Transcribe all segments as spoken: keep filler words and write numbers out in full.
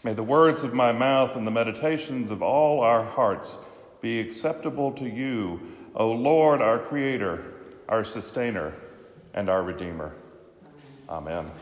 May the words of my mouth and the meditations of all our hearts be acceptable to you, O Lord, our Creator, our Sustainer, and our Redeemer. Amen.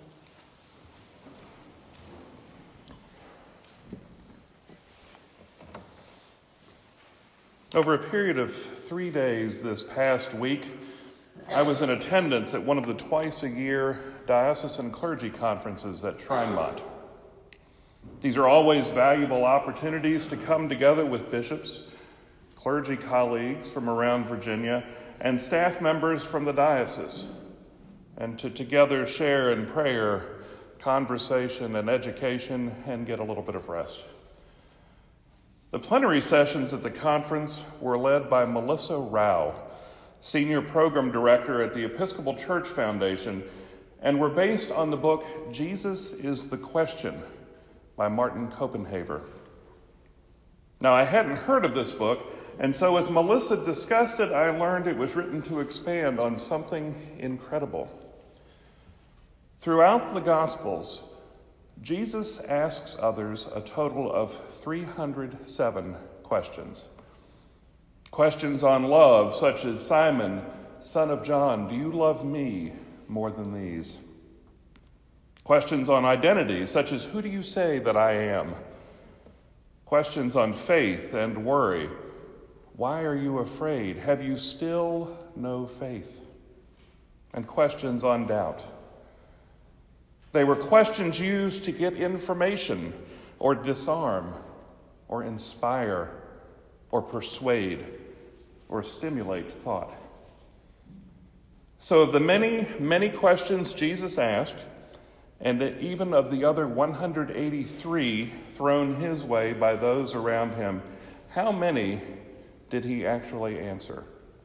Over a period of three days this past week, I was in attendance at one of the twice-a-year diocesan clergy conferences at Shrinemont. These are always valuable opportunities to come together with bishops, clergy colleagues from around Virginia, and staff members from the diocese, and to together share in prayer, conversation, and education, and get a little bit of rest. The plenary sessions at the conference were led by Melissa Rao, Senior Program Director at the Episcopal Church Foundation, and were based on the book Jesus is the Question by Martin Copenhaver. Now, I hadn't heard of this book, and so as Melissa discussed it, I learned it was written to expand on something incredible. Throughout the Gospels, Jesus asks others a total of three hundred seven questions. Questions on love, such as, Simon, son of John, do you love me more than these? Questions on identity, such as, who do you say that I am? Questions on faith and worry. Why are you afraid? Have you still no faith? And questions on doubt. They were questions used to get information or disarm or inspire or persuade or stimulate thought. So of the many, many questions Jesus asked, and even of the other one hundred eighty-three thrown his way by those around him, how many did he actually answer?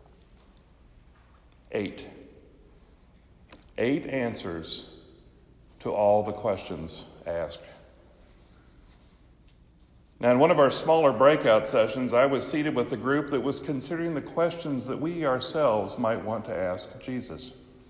Eight. Eight answers to all the questions asked. Now, in one of our smaller breakout sessions, I was seated with a group that was considering the questions that we ourselves might want to ask Jesus.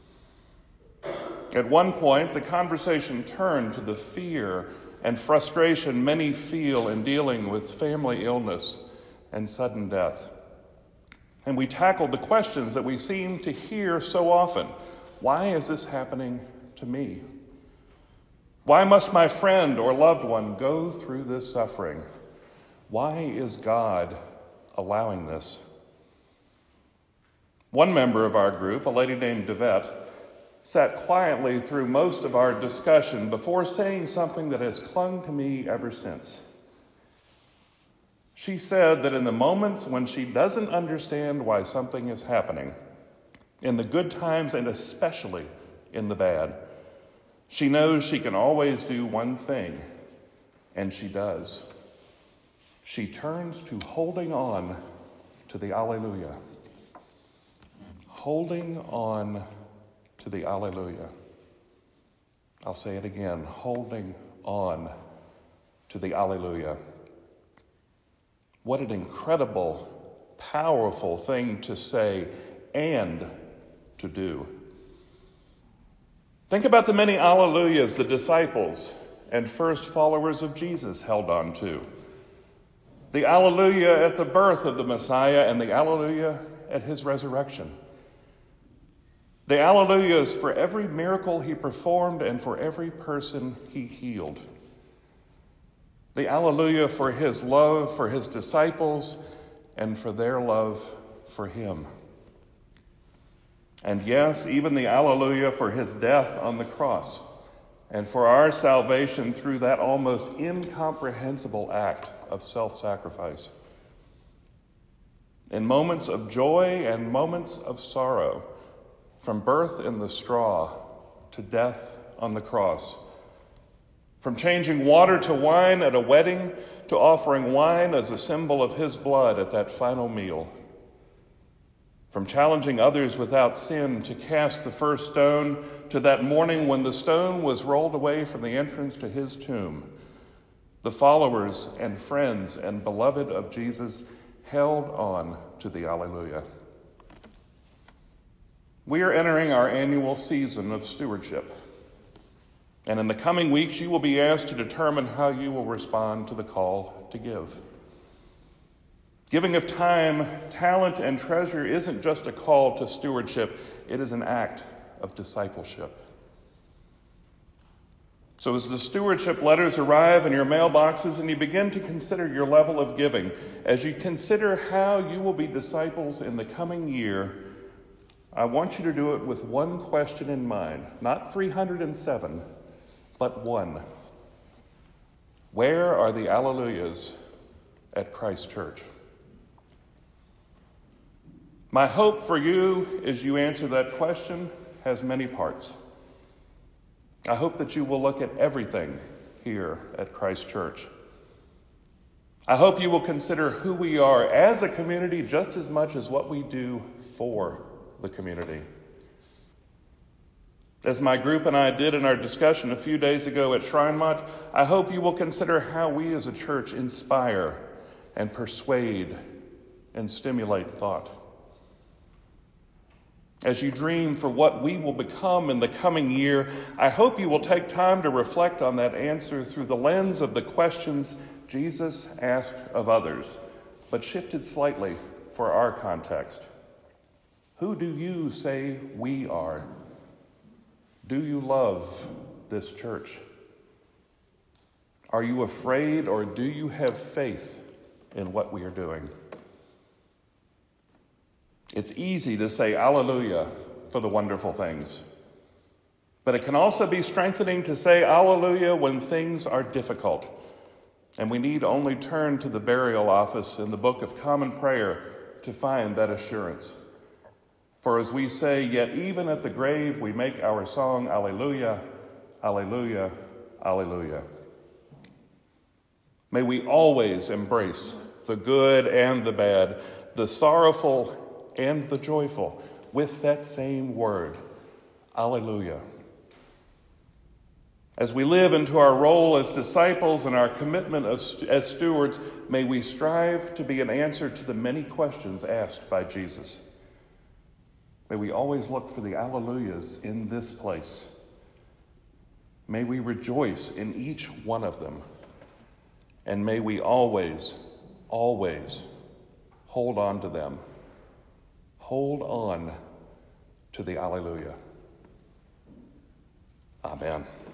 At one point, the conversation turned to the fear and frustration many feel in dealing with family illness and sudden death. And we tackled the questions that we seem to hear so often. Why is this happening to me? Why must my friend or loved one go through this suffering? Why is God allowing this? One member of our group, a lady named Devette, sat quietly through most of our discussion before saying something that has clung to me ever since. She said that in the moments when she doesn't understand why something is happening, in the good times and especially in the bad, she knows she can always do one thing, and she does. She turns to holding on to the Alleluia. Holding on to the Alleluia. I'll say it again, holding on to the Alleluia. What an incredible, powerful thing to say and to do. Think about the many Alleluias the disciples and first followers of Jesus held on to. The Alleluia at the birth of the Messiah and the Alleluia at his resurrection. The Alleluias for every miracle he performed and for every person he healed. The Alleluia for his love for his disciples and for their love for him. And yes, even the Alleluia for his death on the cross and for our salvation through that almost incomprehensible act of self-sacrifice. In moments of joy and moments of sorrow, from birth in the straw to death on the cross, from changing water to wine at a wedding to offering wine as a symbol of his blood at that final meal, from challenging others without sin to cast the first stone to that morning when the stone was rolled away from the entrance to his tomb, the followers and friends and beloved of Jesus held on to the Alleluia. We are entering our annual season of stewardship. And in the coming weeks, you will be asked to determine how you will respond to the call to give. Giving of time, talent, and treasure isn't just a call to stewardship, it is an act of discipleship. So as the stewardship letters arrive in your mailboxes and you begin to consider your level of giving, as you consider how you will be disciples in the coming year, I want you to do it with one question in mind, not three hundred seven, but one. Where are the alleluias at Christ Church? My hope for you as you answer that question has many parts. I hope that you will look at everything here at Christ Church. I hope you will consider who we are as a community just as much as what we do for the community. As my group and I did in our discussion a few days ago at Shrinemont, I hope you will consider how we as a church inspire and persuade and stimulate thought. As you dream for what we will become in the coming year, I hope you will take time to reflect on that answer through the lens of the questions Jesus asked of others, but shifted slightly for our context. Who do you say we are? Do you love this church? Are you afraid, or do you have faith in what we are doing? It's easy to say Alleluia for the wonderful things, but it can also be strengthening to say Alleluia when things are difficult, and we need only turn to the burial office in the Book of Common Prayer to find that assurance. For as we say, yet even at the grave we make our song, Alleluia, Alleluia, Alleluia. May we always embrace the good and the bad, the sorrowful and the joyful with that same word, Alleluia. As we live into our role as disciples and our commitment as, as stewards, may we strive to be an answer to the many questions asked by Jesus. May we always look for the Alleluias in this place. May we rejoice in each one of them. And may we always, always hold on to them. Hold on to the Alleluia. Amen.